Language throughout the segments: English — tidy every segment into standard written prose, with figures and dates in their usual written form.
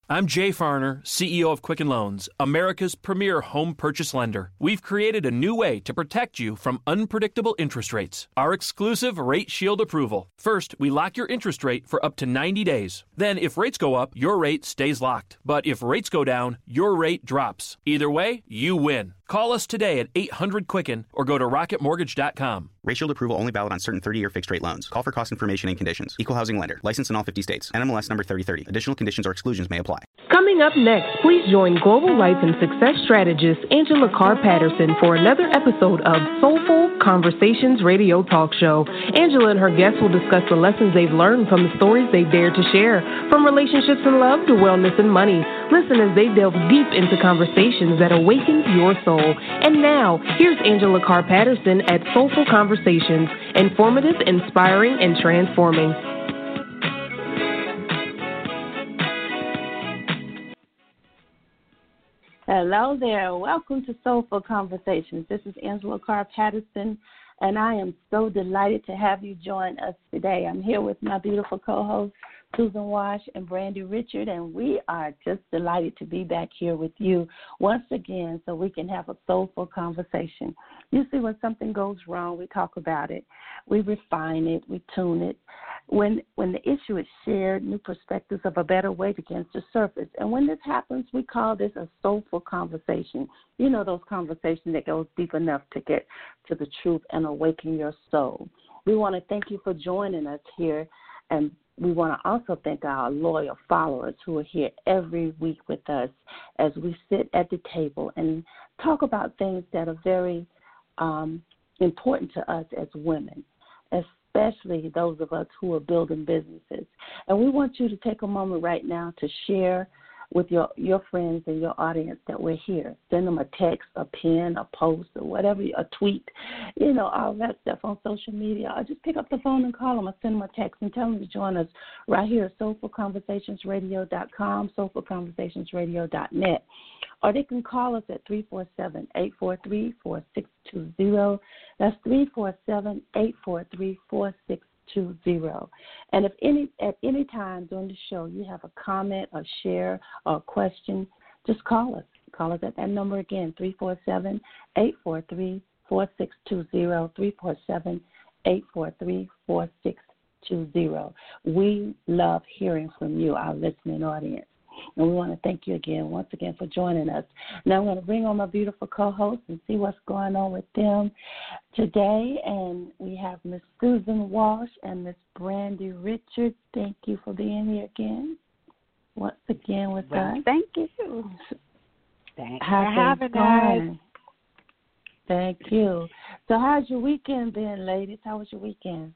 I'm Jay Farner, CEO of Quicken Loans, America's premier home purchase lender. We've created a new way to protect you from unpredictable interest rates. Our exclusive Rate Shield approval. First, we lock your interest rate for up to 90 days. Then, if rates go up, your rate stays locked. But if rates go down, your rate drops. Either way, you win. Call us today at 800-QUICKEN or go to rocketmortgage.com. Rate Shield approval only valid on certain 30-year fixed-rate loans. Call for cost information and conditions. Equal housing lender. Licensed in all 50 states. NMLS number 3030. Additional conditions or exclusions may apply. Coming up next, please join global life and success strategist Angela Carr Patterson for another episode of Soulful Conversations Radio Talk Show. Angela and her guests will discuss the lessons they've learned from the stories they dare to share, from relationships and love to wellness and money. Listen as they delve deep into conversations that awaken your soul. And now, here's Angela Carr Patterson at Soulful Conversations, informative, inspiring, and transforming. Hello there. Welcome to Soulful Conversations. This is Angela Carr Patterson, and I am so delighted to have you join us today. I'm here with my beautiful co-hosts, Susan Wash and Brandy Richard, and we are just delighted to be back here with you once again so we can have a soulful conversation. You see, when something goes wrong, we talk about it, we refine it, we tune it. When the issue is shared, new perspectives of a better way begins to surface. And when this happens, we call this a soulful conversation. You know, those conversations that goes deep enough to get to the truth and awaken your soul. We want to thank you for joining us here, and we want to also thank our loyal followers who are here every week with us as we sit at the table and talk about things that are very important to us as women, especially those of us who are building businesses. And we want you to take a moment right now to share with your friends and your audience that we're here. Send them a text, a pen, a post, or whatever, a tweet, you know, all that stuff on social media. Or just pick up the phone and call them or send them a text and tell them to join us right here at soulfulconversationsradio.com, soulfulconversationsradio.net. Or they can call us at 347-843-4620. That's 347-843-4620. And if at any time during the show you have a comment or share or a question, just call us. Call us at that number again, 347-843-4620, 347-843-4620. We love hearing from you, our listening audience. And we want to thank you once again for joining us. Now I'm going to bring on my beautiful co-hosts and see what's going on with them today. And we have Miss Susan Walsh and Miss Brandy Richard. Thank you for being here again. Once again with us. Thank you. Thanks for having us. Thank you. So how's your weekend been, ladies? How was your weekend?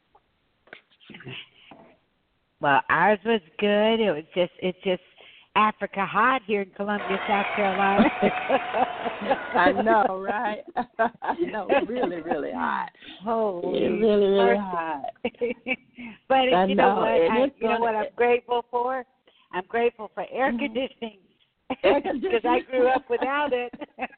Well, ours was good. It's just Africa hot here in Columbia, South Carolina. I know, right? I know, really, really hot. Oh, it's really, really hot. But you know what I'm grateful for? I'm grateful for air conditioning because I grew up without it.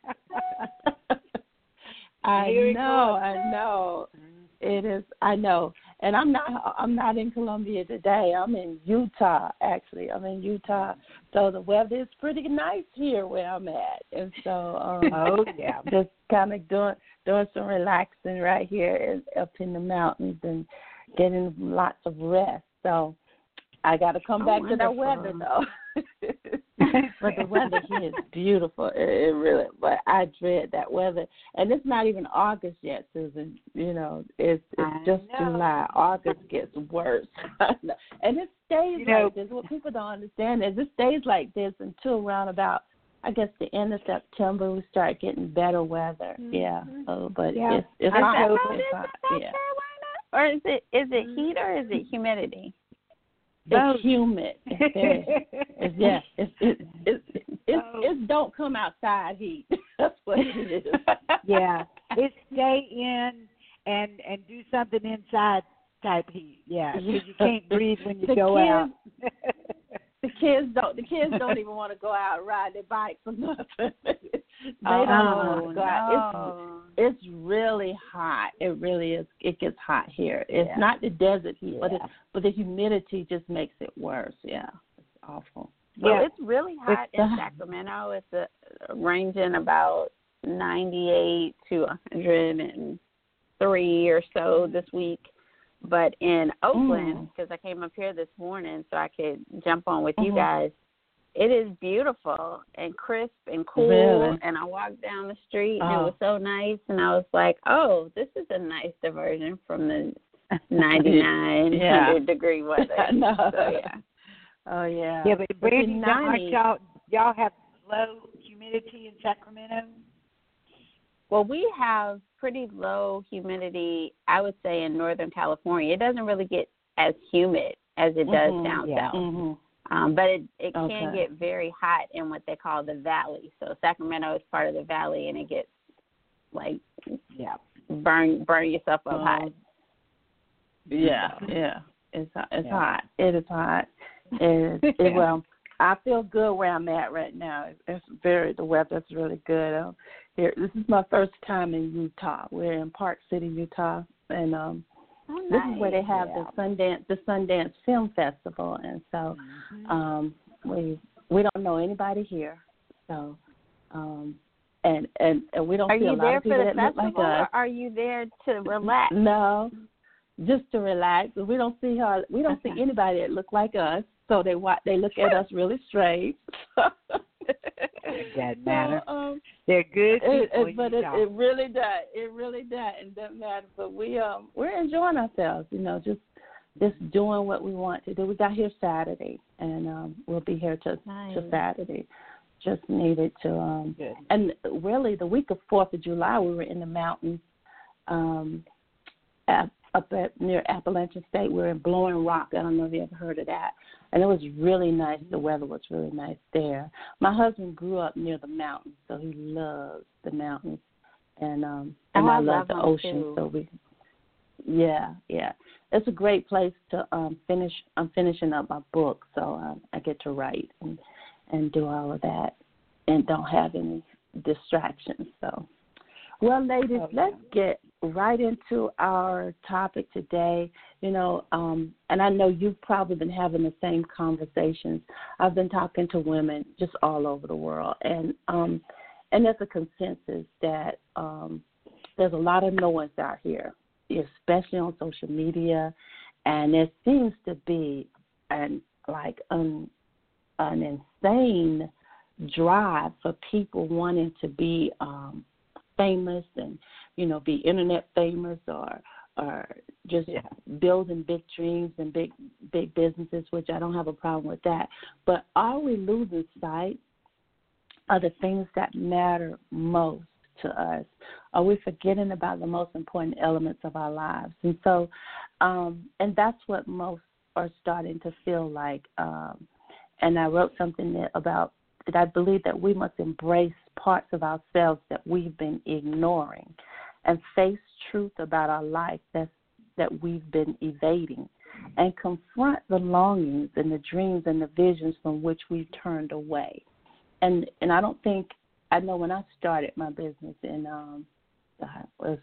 I know. It is. I know. And I'm not in Columbia today. I'm in Utah, actually. I'm in Utah. So the weather is pretty nice here where I'm at. And so just kind of doing some relaxing right here up in the mountains and getting lots of rest. So I got to come back to that weather, though. But the weather here is beautiful. It really, but I dread that weather. And it's not even August yet, Susan. You know, it's just July. August gets worse. And it stays like this. What people don't understand is it stays like this until around about, I guess, the end of September. We start getting better weather. Mm-hmm. Yeah. But it's hot. Yeah. Or is it heat or is it humidity? It's humid. It's don't come outside heat. That's what it is. Yeah. It's stay in and do something inside type heat. Yeah, because you can't breathe when you go out. The kids don't even want to go out and ride their bikes or nothing. They don't want to go out. It's really hot. It really is. It gets hot here. It's not the desert heat, but the humidity just makes it worse. Yeah, it's awful. Yeah. It's really hot in Sacramento. It's ranging about 98 to 103 or so this week. But in Oakland, because I came up here this morning so I could jump on with you guys, it is beautiful and crisp and cool. Really? And I walked down the street and it was so nice. And I was like, oh, this is a nice diversion from the 99, 100 degree weather. So, yeah. Oh, yeah. Yeah, but Brandy, y'all have low humidity in Sacramento? Well, we have pretty low humidity, I would say, in Northern California. It doesn't really get as humid as it does down south. But it can get very hot in what they call the valley. So Sacramento is part of the valley, and it gets, like, burn yourself up hot. Yeah. It's hot. It is hot. Well, I feel good where I'm at right now. The weather's really good. This is my first time in Utah. We're in Park City, Utah, and this is where they have the Sundance Film Festival, and so we don't know anybody here, so and we don't see a lot of people that look like us. Or are you there to relax? No, just to relax. We don't see anybody that look like us, so they look at us really strange. It doesn't matter. They're good people, but it really does. It really does. It doesn't matter. But we're enjoying ourselves. Just doing what we want to do. We got here Saturday, and we'll be here till Saturday. Just needed to. And really, the week of 4th of July, we were in the mountains, up near Appalachian State. We were in Blowing Rock. I don't know if you ever heard of that. And it was really nice. The weather was really nice there. My husband grew up near the mountains, so he loves the mountains. And I love the ocean. Too. So it's a great place to finish. I'm finishing up my book, so I get to write and do all of that and don't have any distractions. So, well, ladies, let's get right into our topic today. And I know you've probably been having the same conversations. I've been talking to women just all over the world, and there's a consensus that there's a lot of noise out here, especially on social media, and there seems to be an insane drive for people wanting to be famous and be internet famous or just building big dreams and big businesses, which I don't have a problem with that. But are we losing sight of the things that matter most to us? Are we forgetting about the most important elements of our lives? And so, and that's what most are starting to feel like. And I wrote something that I believe that we must embrace parts of ourselves that we've been ignoring and face truth about our life that we've been evading, and confront the longings and the dreams and the visions from which we've turned away. And I know when I started my business in it was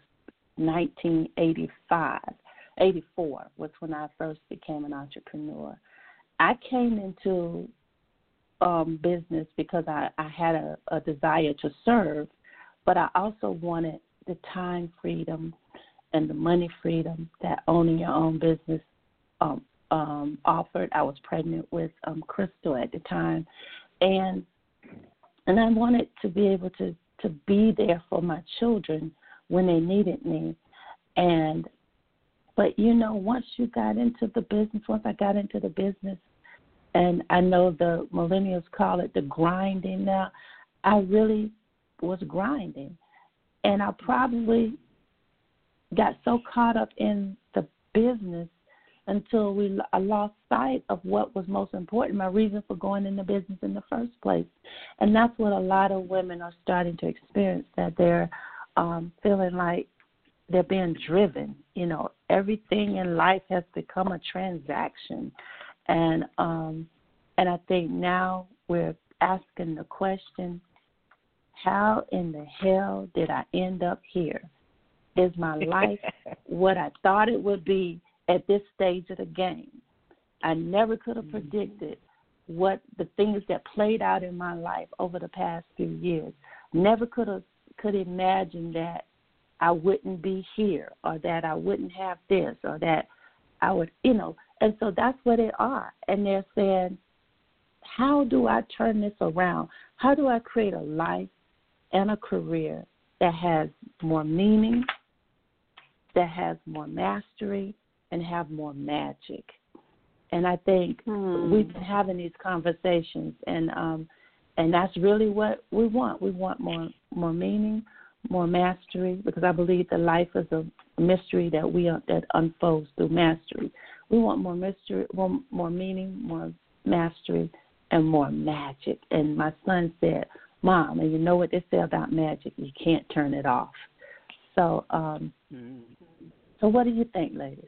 1984 was when I first became an entrepreneur. I came into business because I had a desire to serve, but I also wanted the time freedom and the money freedom that owning your own business offered. I was pregnant with Crystal at the time, and I wanted to be able to be there for my children when they needed me. But once I got into the business, and I know the millennials call it the grinding now, I really was grinding. And I probably got so caught up in the business until I lost sight of what was most important, my reason for going into business in the first place. And that's what a lot of women are starting to experience, that they're feeling like they're being driven. Everything in life has become a transaction. And I think now we're asking the question, how in the hell did I end up here? Is my life what I thought it would be at this stage of the game? I never could have predicted what the things that played out in my life over the past few years. Never could imagine that I wouldn't be here, or that I wouldn't have this, or that I would, and so that's where they are. And they're saying, how do I turn this around? How do I create a life and a career that has more meaning, that has more mastery, and have more magic? And I think we've been having these conversations, and that's really what we want. We want more meaning, more mastery, because I believe that life is a mystery that unfolds through mastery. We want more mystery, more meaning, more mastery, and more magic. And my son said, Mom, and you know what they say about magic, you can't turn it off. So, so what do you think, ladies?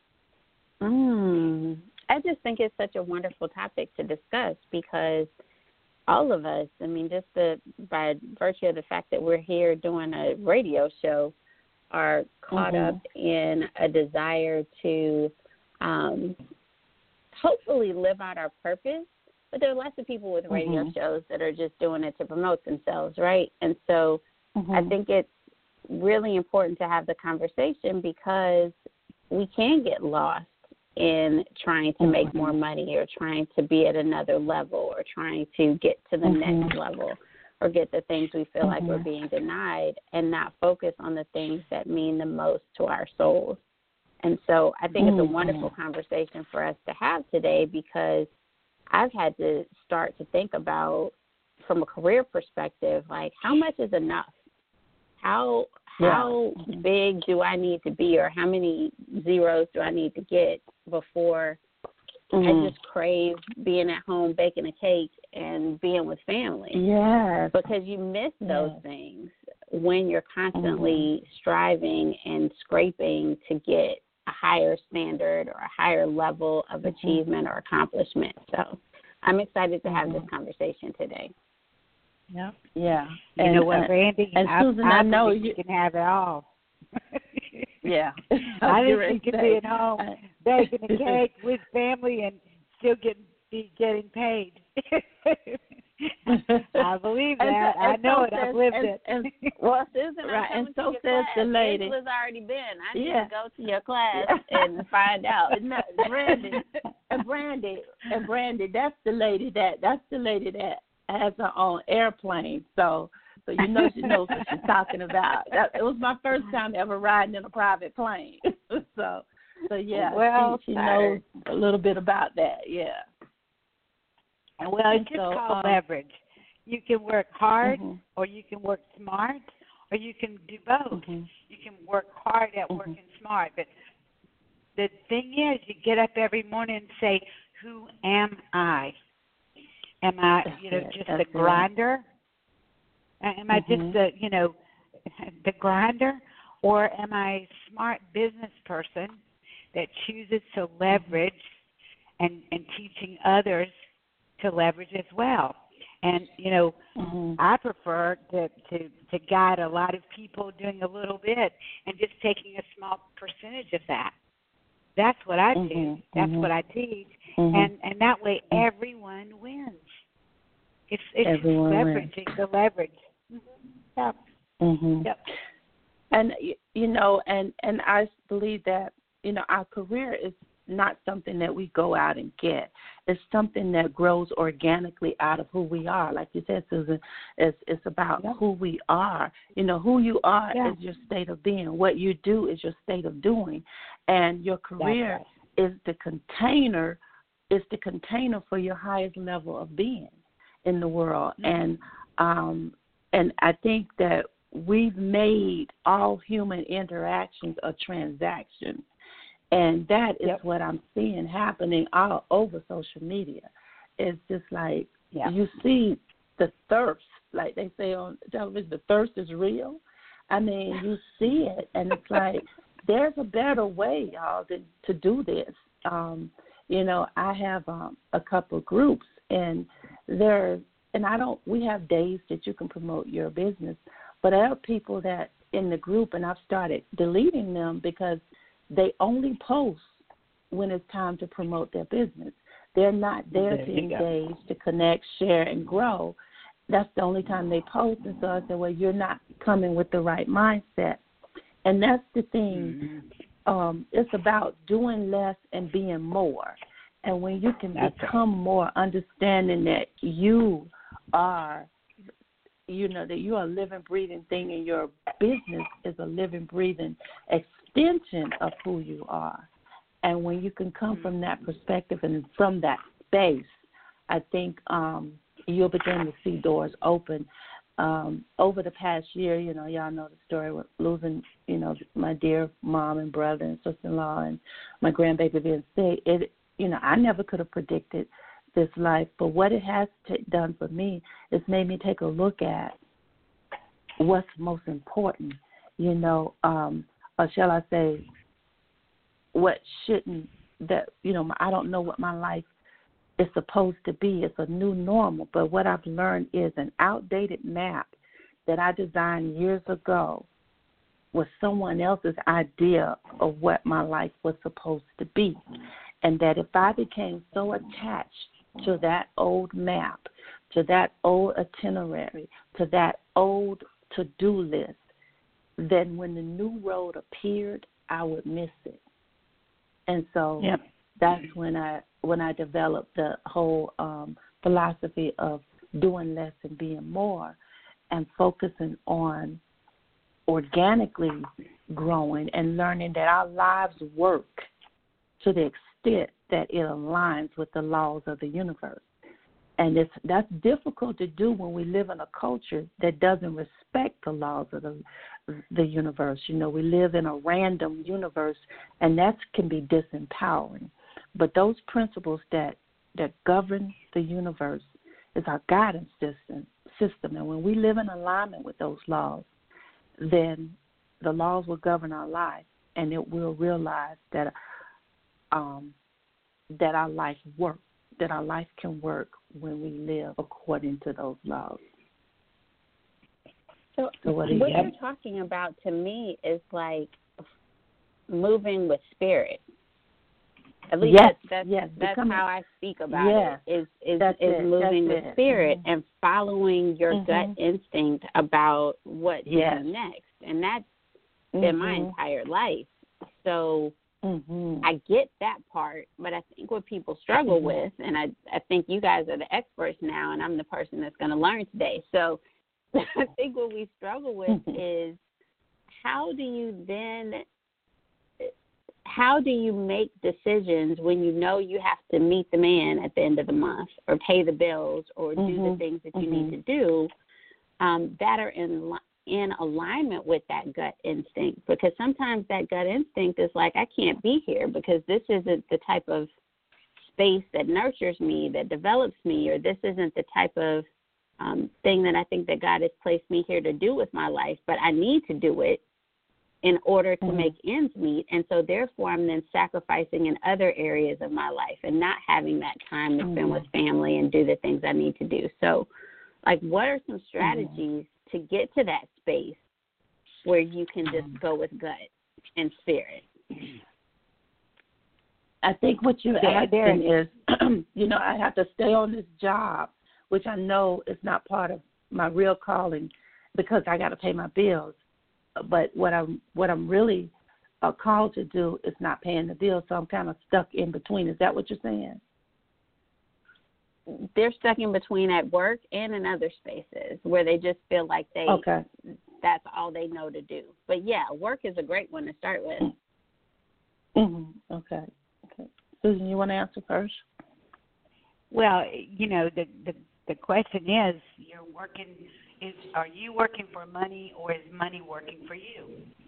I just think it's such a wonderful topic to discuss, because all of us, I mean, just by virtue of the fact that we're here doing a radio show, are caught up in a desire to hopefully live out our purpose. But there are lots of people with radio shows that are just doing it to promote themselves, right? And so I think it's really important to have the conversation, because we can get lost in trying to make more money, or trying to be at another level, or trying to get to the next level, or get the things we feel like we're being denied, and not focus on the things that mean the most to our souls. And so I think it's a wonderful conversation for us to have today, because I've had to start to think about, from a career perspective, like, how much is enough? How big do I need to be, or how many zeros do I need to get before I just crave being at home baking a cake and being with family? Yes. Because you miss those things when you're constantly striving and scraping to get a higher standard or a higher level of achievement or accomplishment. So I'm excited to have this conversation today. Yep. Yeah. You know what, Randy? And Susan, I know you can have it all. Yeah. I think you can be at home baking a cake with family and still be getting paid. I believe that. I know it. I've lived it. Well, Susan, right. I'm And so to says your the class. lady. Angela's already been. I need to go to your class and find out. Brandy, that's the lady that has her own airplane. So you know she knows what she's talking about. It was my first time ever riding in a private plane. so yeah, well, she knows a little bit about that. Yeah. Well, it's just called leverage. You can work hard, or you can work smart, or you can do both. You can work hard at working smart. But the thing is, you get up every morning and say, who am I? Am I, just a grinder? Am I just the grinder? Or am I a smart business person that chooses to leverage and teaching others to leverage as well? And, I prefer to guide a lot of people doing a little bit and just taking a small percentage of that. That's what I do. That's what I teach. And that way everyone wins. It's everyone leveraging wins. The leverage. Yep. Yep. And, and I believe that, our career is not something that we go out and get. It's something that grows organically out of who we are. Like you said, Susan, it's about who we are. Who you are is your state of being. What you do is your state of doing. And your career is the container for your highest level of being in the world. And I think that we've made all human interactions a transaction. And that is what I'm seeing happening all over social media. It's just like you see the thirst, like they say on television, the thirst is real. I mean, you see it, and it's like there's a better way, y'all, to do this. I have a couple of groups, and we have days that you can promote your business, but there are people that in the group, and I've started deleting them because they only post when it's time to promote their business. they're not there to engage, to connect, share, and grow. That's the only time they post. And so I said, well, you're not coming with the right mindset. And that's the thing. It's about doing less and being more. And when you can become more, understanding that you are, that you are a living, breathing thing, and your business is a living, breathing extension of who you are. And when you can come from that perspective and from that space, I think you'll begin to see doors open. Over the past year, y'all know the story with losing, my dear mom and brother and sister-in-law and my grandbaby being sick. I never could have predicted this life, but what it has done for me is made me take a look at what's most important, or shall I say, what shouldn't, that, I don't know what my life is supposed to be. It's a new normal, but what I've learned is an outdated map that I designed years ago was someone else's idea of what my life was supposed to be. And that if I became so attached to that old map, to that old itinerary, to that old to-do list, then when the new road appeared, I would miss it. And so that's when I developed the whole philosophy of doing less and being more, and focusing on organically growing and learning that our lives work to the extent that it aligns with the laws of the universe. And that's difficult to do when we live in a culture that doesn't respect the laws of the universe. We live in a random universe, and that can be disempowering. But those principles that govern the universe is our guidance system. And when we live in alignment with those laws, then the laws will govern our life, and it will realize that that our life works, that our life can work when we live according to those laws. So what you're talking about to me is like moving with spirit. At least that's how I speak about it. Is moving with spirit and following your gut instinct about what to do next, and that's been my entire life. So I get that part, but I think what people struggle with, and I think you guys are the experts now, and I'm the person that's going to learn today. So I think what we struggle with is how do you make decisions when you know you have to meet the man at the end of the month or pay the bills or do the things that you need to do that are in alignment with that gut instinct? Because sometimes that gut instinct is like, I can't be here because this isn't the type of space that nurtures me, that develops me, or this isn't the type of thing that I think that God has placed me here to do with my life, but I need to do it in order to make ends meet. And so therefore I'm then sacrificing in other areas of my life and not having that time to spend with family and do the things I need to do. So, like, what are some strategies to get to that space where you can just go with gut and spirit? I think what you're asking is, I have to stay on this job, which I know is not part of my real calling because I got to pay my bills. But what I'm really called to do is not paying the bills, so I'm kind of stuck in between. Is that what you're saying? They're stuck in between at work and in other spaces where they just feel like that's all they know to do. But, work is a great one to start with. Okay. Susan, you want to answer first? Well, the question is, are you working for money or is money working for you?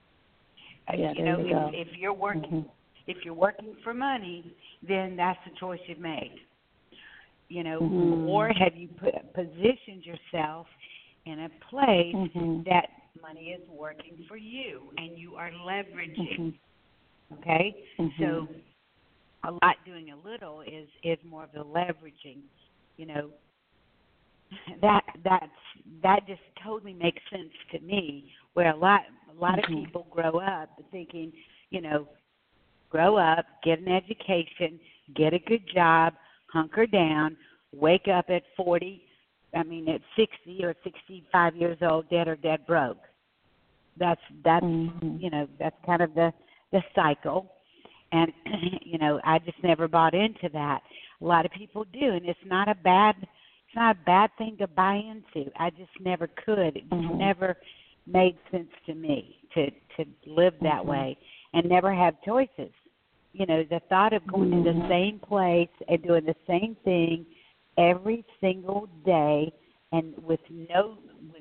If you're working for money, then that's the choice you've made. Or have you positioned yourself in a place that money is working for you and you are leveraging? Okay? So a lot doing a little is more of the leveraging, That just totally makes sense to me, where a lot of people grow up thinking, grow up, get an education, get a good job, hunker down, wake up at 60 or 65 years old, dead or dead broke. That's you know, that's kind of the cycle. And you know, I just never bought into that. A lot of people do, and it's not a bad thing to buy into. I just never could. It just never made sense to me to live that way and never have choices. You know, the thought of going to the same place and doing the same thing every single day and with no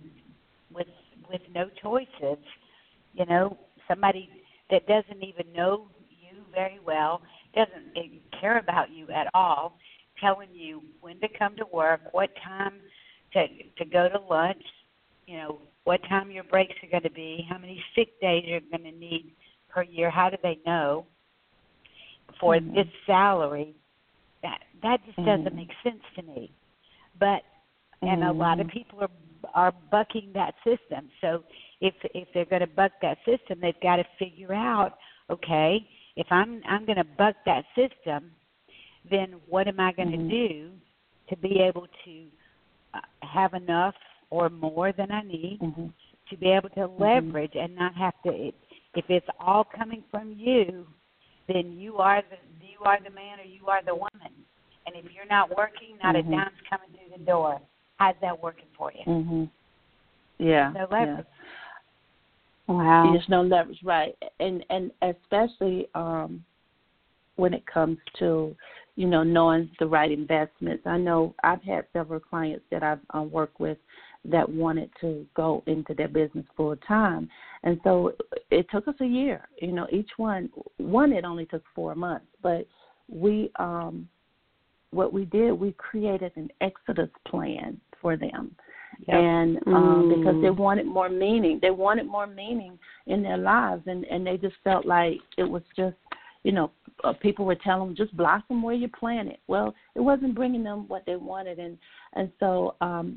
choices, you know, somebody that doesn't even know you very well, doesn't care about you at all, telling you when to come to work, what time to go to lunch, you know, what time your breaks are going to be, how many sick days you're going to need per year. How do they know? For this salary, that just doesn't make sense to me. But and a lot of people are bucking that system. So if they're going to buck that system, they've got to figure out, okay, if I'm going to buck that system, then what am I going to do to be able to have enough or more than I need to be able to leverage and not have to. If it's all coming from you, then you are the man or you are the woman. And if you're not working, not a dime's coming through the door. How's that working for you? Yeah. No leverage. Yeah. Wow. There's no leverage, right? And especially when it comes to, you know, knowing the right investments. I know I've had several clients that I've worked with that wanted to go into their business full time. And so it took us a year. You know, each one it only took 4 months. But we, what we did, we created an exodus plan for them. Yep. And because they wanted more meaning. They wanted more meaning in their lives. And they just felt like it was just, you know, people were telling them, just blossom where you plant it. Well, it wasn't bringing them what they wanted. And so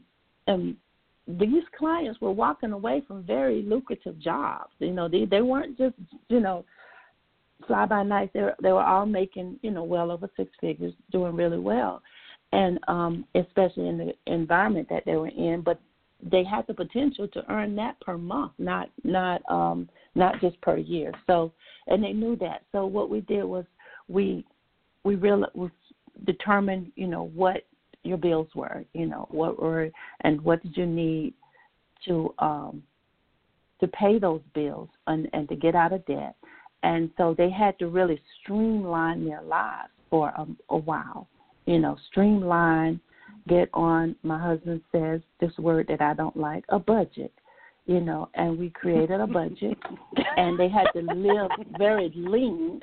these clients were walking away from very lucrative jobs. You know, they weren't just, you know, fly by night. They were all making, you know, well over 6 figures, doing really well, and especially in the environment that they were in. But they had the potential to earn that per month, not just per year. So, and they knew that. So what we did was we determined, you know, what your bills were, you know, what did you need to pay those bills and to get out of debt. And so they had to really streamline their lives for a while, you know, streamline, get on, my husband says this word that I don't like, a budget, you know, and we created a budget and they had to live very lean.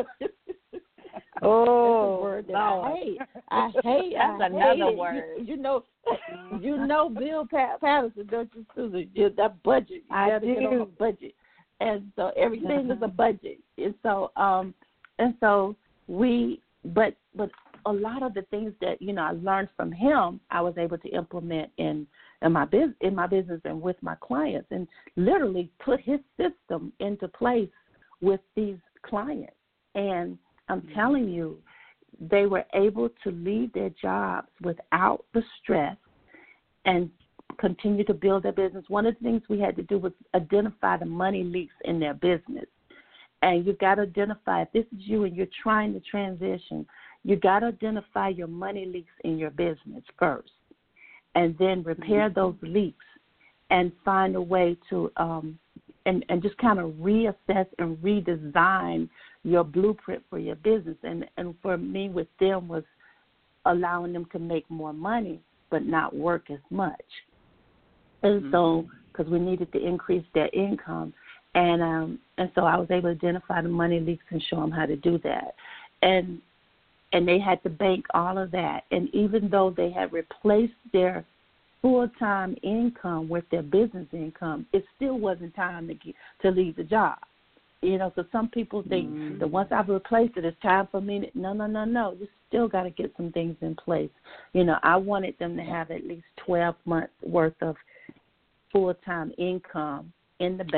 Oh, that's a word that I hate. That's another word. You know, Bill Patterson, don't you, Susan? That budget. You got to get on a budget. And so everything is a budget. And so but a lot of the things that, you know, I learned from him, I was able to implement in my business and with my clients, and literally put his system into place with these clients. And I'm telling you, they were able to leave their jobs without the stress and continue to build their business. One of the things we had to do was identify the money leaks in their business. And you've got to identify, if this is you and you're trying to transition, you got to identify your money leaks in your business first, and then repair those leaks and find a way to and just kind of reassess and redesign your blueprint for your business. And for me with them was allowing them to make more money but not work as much. And so, because we needed to increase their income, and so I was able to identify the money leaks and show them how to do that, and they had to bank all of that. And even though they had replaced their full-time income with their business income, it still wasn't time to leave the job. You know, so some people think that once I've replaced it, it's time for me to, no. You still got to get some things in place. You know, I wanted them to have at least 12 months worth of full-time income in the bank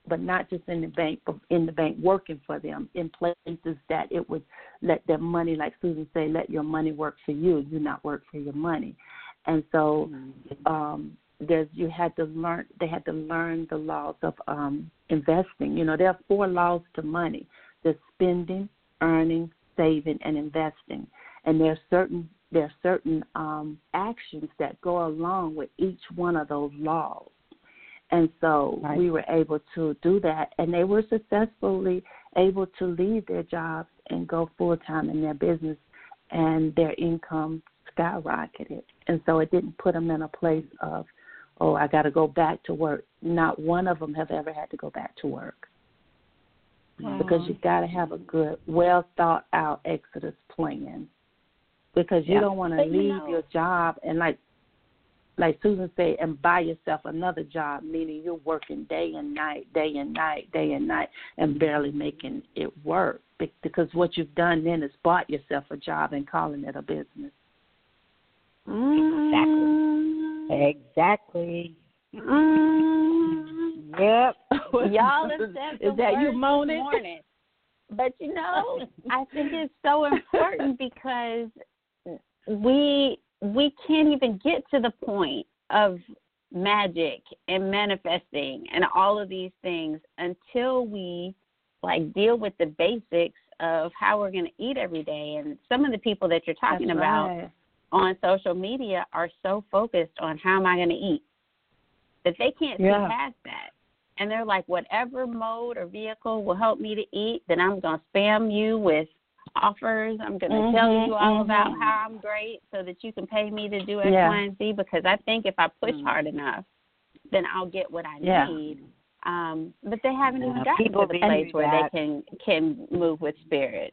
but not just in the bank, but in the bank working for them in places that it would let their money, like Susan said, let your money work for you, you not work for your money. And so they had to learn the laws of investing. There are 4 laws to money. There's spending, earning, saving, and investing. And there are certain actions that go along with each one of those laws. And so we were able to do that, and they were successfully able to leave their jobs and go full-time in their business, and their income skyrocketed. And so it didn't put them in a place of, oh, I got to go back to work. Not one of them have ever had to go back to work. Wow. Because you got to have a good, well-thought-out exodus plan, because you don't want to leave your job and, like Susan said, and buy yourself another job, meaning you're working day and night, and barely making it work. Because what you've done then is bought yourself a job and calling it a business. Exactly. Yep. Y'all accept the is that you moaning? Morning. But I think it's so important because we can't even get to the point of magic and manifesting and all of these things until we deal with the basics of how we're going to eat every day. And some of the people that you're talking about on social media are so focused on how am I going to eat that they can't see past that. And they're like, whatever mode or vehicle will help me to eat, then I'm going to spam you with offers. I'm going to tell you all about how I'm great so that you can pay me to do X, Y, and Z, because I think if I push hard enough, then I'll get what I need. But they haven't even gotten to the place where they can move with spirit.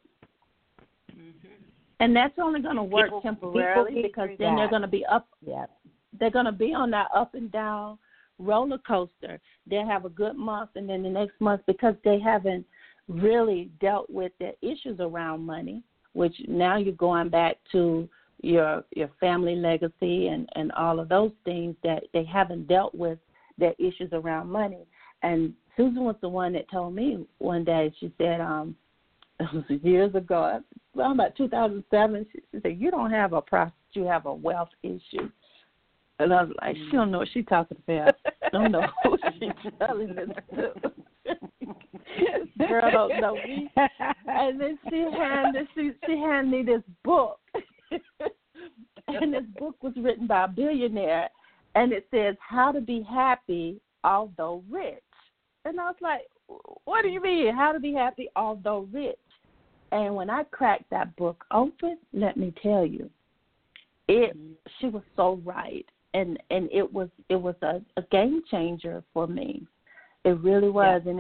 And that's only going to work temporarily, because then they're going to be up. They're going to be on that up and down roller coaster. They'll have a good month, and then the next month, because they haven't really dealt with their issues around money, which now you're going back to your family legacy and all of those things, that they haven't dealt with their issues around money. And Susan was the one that told me one day, she said, it was years ago, about 2007, she said, you don't have a prostitute, you have a wealth issue. And I was like, she don't know what she's talking about. Don't know who she's telling this to. Girl don't know me. And then she handed me this book. And this book was written by a billionaire, and it says How to Be Happy Although Rich. And I was like, what do you mean, how to be happy although rich? And when I cracked that book open, let me tell you, she was so right. And it was a game changer for me. It really was, and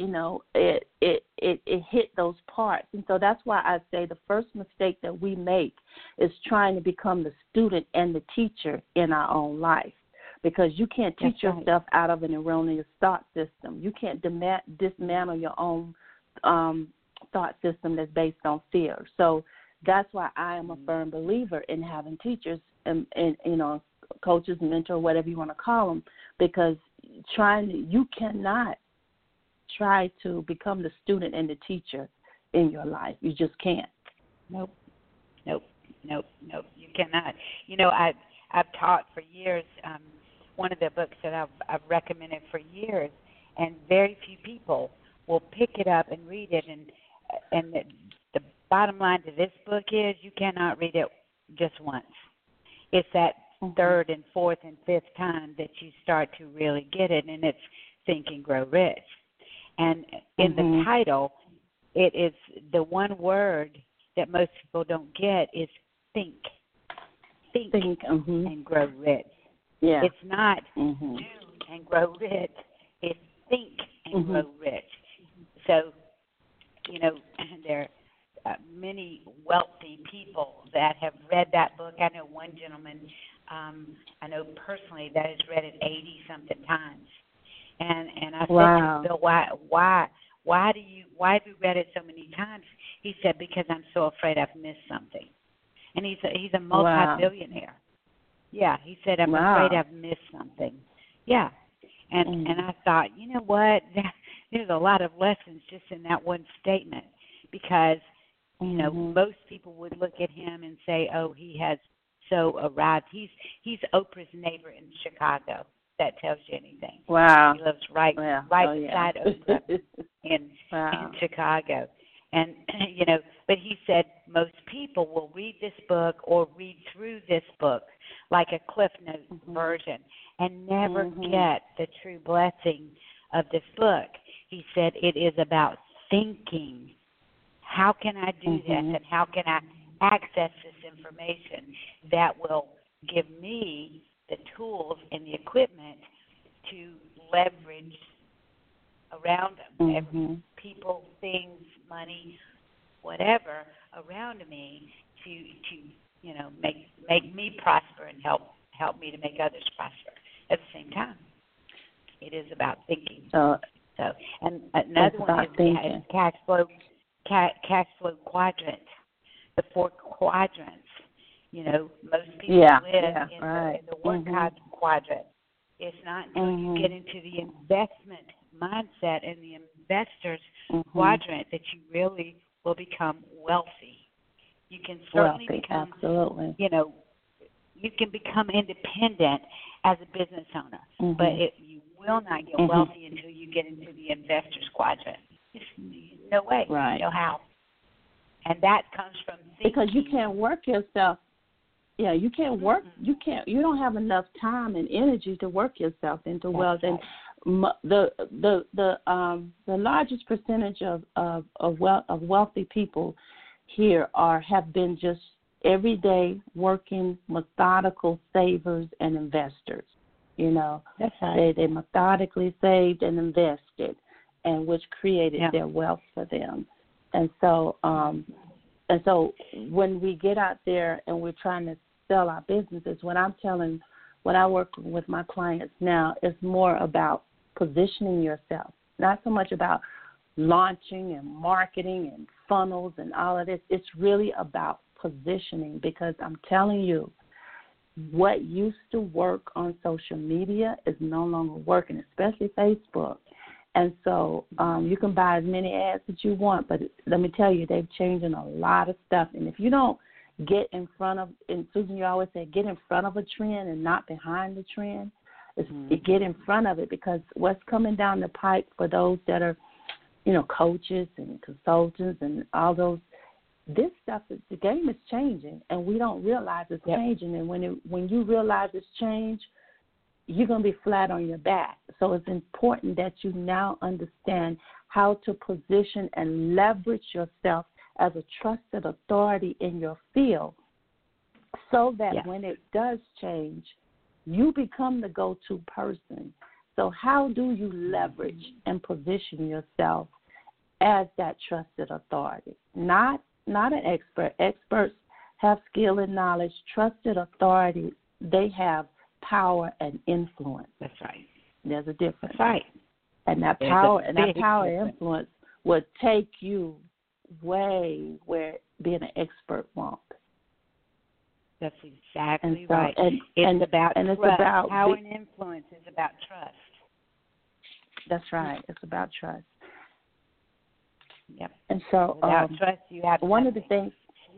it hit those parts. And so that's why I say the first mistake that we make is trying to become the student and the teacher in our own life, because you can't teach yourself out of an erroneous thought system. You can't dismantle your own thought system that's based on fear. So that's why I am a firm believer in having teachers and coaches, mentor, whatever you want to call them, because you cannot try to become the student and the teacher in your life. You just can't. Nope. You cannot. I've taught for years. One of the books that I've recommended for years, and very few people will pick it up and read it. And the bottom line to this book is you cannot read it just once. It's that third and fourth and fifth time that you start to really get it, and it's Think and Grow Rich. And in the title, it is the one word that most people don't get is think. Think and grow rich. Yeah. It's not do and grow rich. It's think and grow rich. So, there are many wealthy people that have read that book. I know one gentleman, I know personally, that has read it 80-something times. And I said to him, Bill, why have you read it so many times? He said, because I'm so afraid I've missed something. And he's a multi-billionaire. Yeah, he said, I'm afraid I've missed something. Yeah. And I thought, you know what? there's a lot of lessons just in that one statement, because you know, most people would look at him and say, "Oh, he has so arrived. He's Oprah's neighbor in Chicago." That tells you anything. Wow. He lives right beside Oprah in Chicago. And, you know, but he said most people will read this book or read through this book like a Cliff Notes version and never get the true blessing of this book. He said it is about thinking. How can I do this, and how can I access this information that will give me the tools and the equipment to leverage around them, people, things, money, whatever around me to you know, make me prosper and help me to make others prosper at the same time. It is about thinking. So and another one is cash flow quadrant, the 4 quadrants. You know, most people live in the work quadrant. It's not until you get into the investment mindset and the investor's quadrant that you really will become wealthy. You can certainly become, you know, you can become independent as a business owner, but you will not get wealthy until you get into the investor's quadrant. There's no way, no how. And that comes from thinking. Because you can't work yourself. Yeah, you can't work. You don't have enough time and energy to work yourself into wealth. And the largest percentage of wealthy people here have been just everyday working, methodical savers and investors. You know, they methodically saved and invested, and which created their wealth for them. And so when we get out there and we're trying to sell our businesses, when I work with my clients now, it's more about positioning yourself, not so much about launching and marketing and funnels and all of this. It's really about positioning, because I'm telling you, what used to work on social media is no longer working, especially Facebook. And so you can buy as many ads as you want, but let me tell you, they're changing a lot of stuff. And if you don't get in front of, and Susan, you always say, get in front of a trend and not behind the trend. Get in front of it, because what's coming down the pipe for those that are, you know, coaches and consultants and all those, this stuff, the game is changing, and we don't realize it's changing. And when you realize it's changed, you're going to be flat on your back. So it's important that you now understand how to position and leverage yourself as a trusted authority in your field, so that when it does change, you become the go-to person. So how do you leverage and position yourself as that trusted authority? Not an expert. Experts have skill and knowledge. Trusted authority, they have power and influence. That's right. There's a difference. That's right. And that power and influence will take you way where being an expert won't. That's exactly right. It's about power and influence is about trust. That's right. It's about trust. Yep. And so without trust, you have one of the things.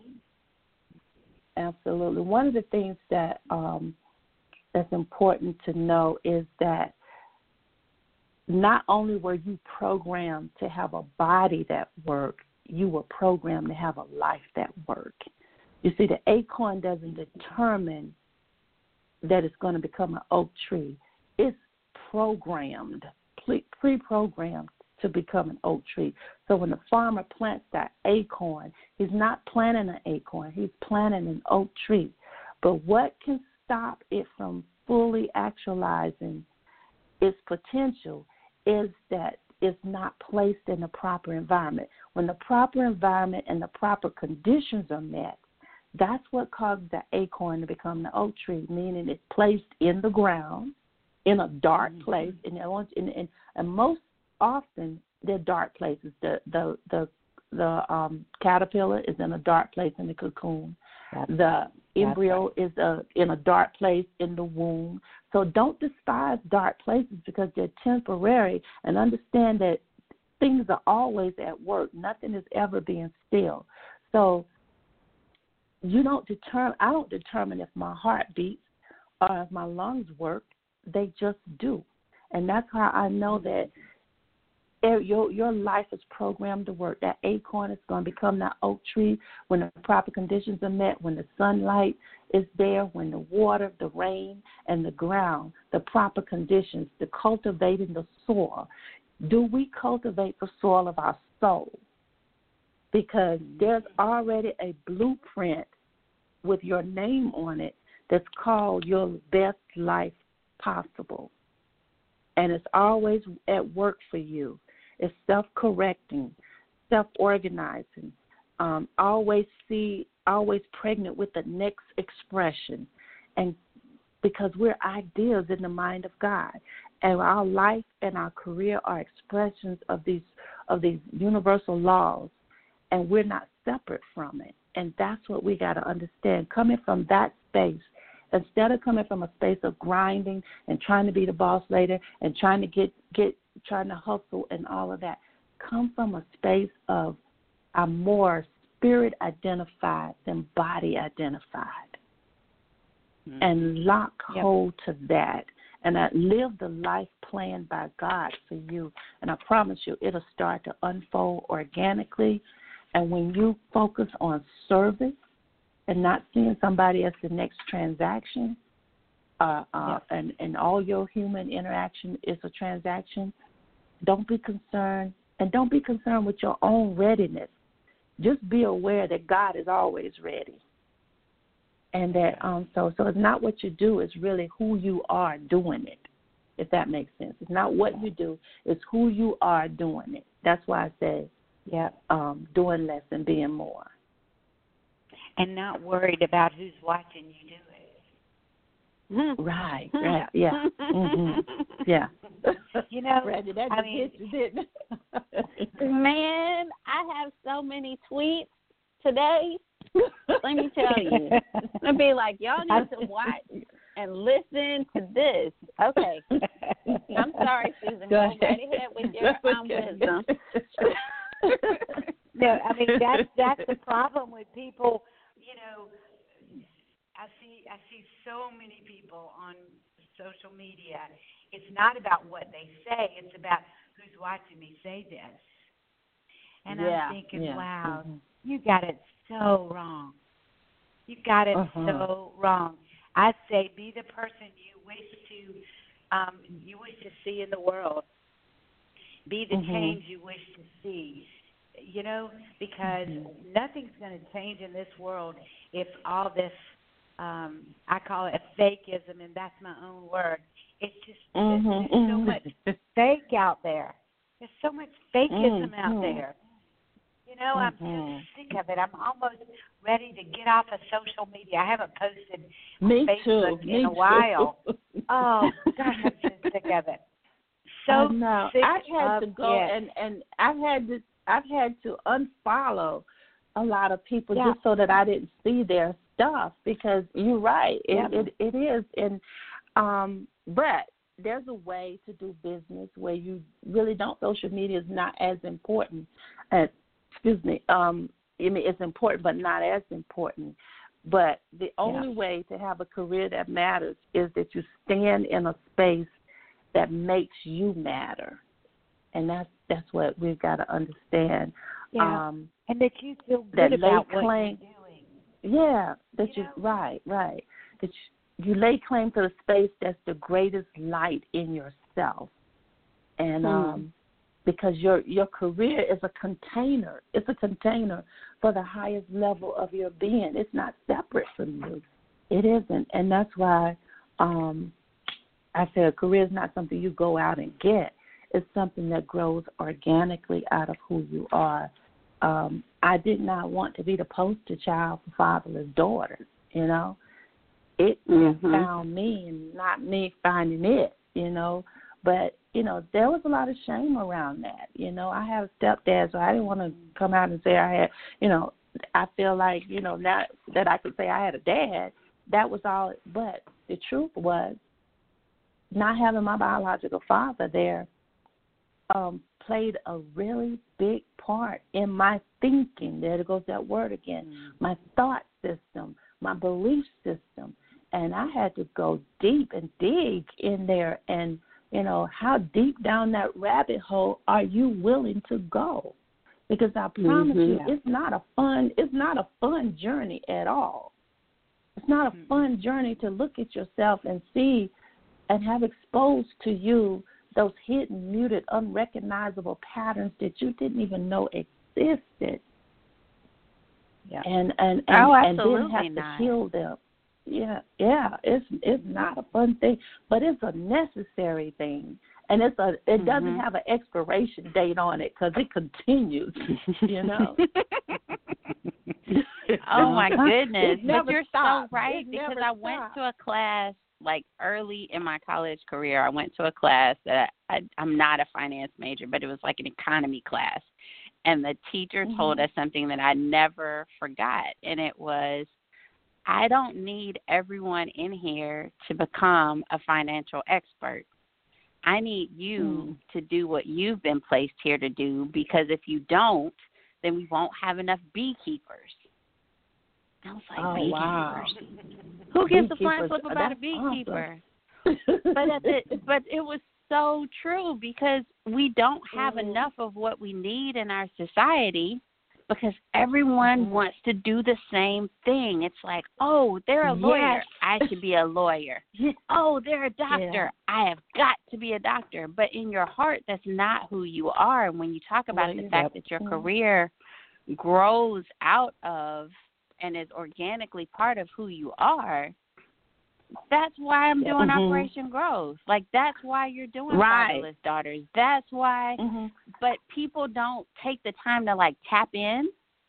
Absolutely. One of the things that that's important to know is that not only were you programmed to have a body that worked, you were programmed to have a life that worked. You see, the acorn doesn't determine that it's going to become an oak tree. It's programmed, pre-programmed to become an oak tree. So when the farmer plants that acorn, he's not planting an acorn, he's planting an oak tree. But what can stop it from fully actualizing its potential is that it's not placed in the proper environment. When the proper environment and the proper conditions are met, that's what causes the acorn to become the oak tree, meaning it's placed in the ground, in a dark place, and most often they're dark places. The caterpillar is in a dark place in the cocoon. The embryo is in a dark place in the womb. So don't despise dark places because they're temporary, and understand that things are always at work. Nothing is ever being still. So I don't determine if my heart beats or if my lungs work. They just do. And that's how I know that your life is programmed to work. That acorn is going to become that oak tree when the proper conditions are met, when the sunlight is there, when the water, the rain, and the ground, the proper conditions, the cultivating the soil. Do we cultivate the soil of our soul? Because there's already a blueprint with your name on it that's called your best life possible. And it's always at work for you. It's self-correcting, self-organizing, always pregnant with the next expression. And because we're ideas in the mind of God. And our life and our career are expressions of these universal laws, and we're not separate from it. And that's what we got to understand. Coming from that space, instead of coming from a space of grinding and trying to be the boss later and trying to trying to hustle and all of that, come from a space of I'm more spirit identified than body identified, and lock hold to that. And I live the life planned by God for you. And I promise you, it'll start to unfold organically. And when you focus on service and not seeing somebody as the next transaction, and all your human interaction is a transaction, don't be concerned. And don't be concerned with your own readiness. Just be aware that God is always ready. And that so it's not what you do, it's really who you are doing it, if that makes sense. It's not what you do, it's who you are doing it. That's why I say, doing less and being more. And not worried about who's watching you do it. Right, yeah. Yeah. You know, Randy, that just hit you, didn't it? Man, I have so many tweets today. Let me tell you. I'd be like, y'all need to watch and listen to this. Okay. I'm sorry, Susan. Go right ahead with your own wisdom. No, I mean that's the problem with people. You know, I see so many people on social media. It's not about what they say; it's about who's watching me say this. And I'm thinking, wow, you got it so wrong. You got it so wrong. I say, be the person you wish to see in the world. Be the change you wish to see. You know, because nothing's going to change in this world if all this, I call it a fakeism, and that's my own word. It's just there's so much fake out there. There's so much fakeism out there. You know, I'm just sick of it. I'm almost ready to get off of social media. I haven't posted on Facebook in a while. Oh, gosh, I'm just sick of it. So sick I've had of to go it. and I've had to unfollow a lot of people just so that I didn't see their stuff, because you're right. It is. And but there's a way to do business where you really don't. Social media is not as important as I mean, it's important, but not as important. But the only way to have a career that matters is that you stand in a space that makes you matter, and that's what we've got to understand. Yeah. And that you feel good about what you're doing. Yeah, that you right. That you lay claim to the space that's the greatest light in yourself, and because your career is a container. It's a container for the highest level of your being. It's not separate from you. It isn't. And that's why I say a career is not something you go out and get. It's something that grows organically out of who you are. I did not want to be the poster child for fatherless daughters, you know. It found me and not me finding it, you know. But, you know, there was a lot of shame around that. You know, I have a stepdad, so I didn't want to come out and say I had, you know, I feel like, you know, now that I could say I had a dad, that was all. But the truth was, not having my biological father there played a really big part in my thinking. There goes that word again. My thought system, my belief system. And I had to go deep and dig in there. And, you know, how deep down that rabbit hole are you willing to go? Because I promise you, it's not a fun journey at all. It's not a fun journey to look at yourself and see and have exposed to you those hidden, muted, unrecognizable patterns that you didn't even know existed. Yeah. And then have to heal them. Yeah, it's not a fun thing, but it's a necessary thing, and it doesn't have an expiration date on it because it continues. You know. Oh my goodness! But you're stops. So right, because I went to a class like early in my college career. I went to a class that I'm not a finance major, but it was like an economy class, and the teacher told us something that I never forgot, and it was, I don't need everyone in here to become a financial expert. I need you to do what you've been placed here to do, because if you don't, then we won't have enough beekeepers. I was like, beekeepers? Wow. Who gives a flying flip about a beekeeper? Awesome. But it was so true, because we don't have enough of what we need in our society, because everyone wants to do the same thing. It's like, oh, they're a lawyer. Yes. I should be a lawyer. Oh, they're a doctor. Yeah. I have got to be a doctor. But in your heart, that's not who you are. And when you talk about the fact that your career grows out of and is organically part of who you are, that's why I'm doing Operation Growth. Like, that's why you're doing Fabulous Daughters. That's why. But people don't take the time to, like, tap in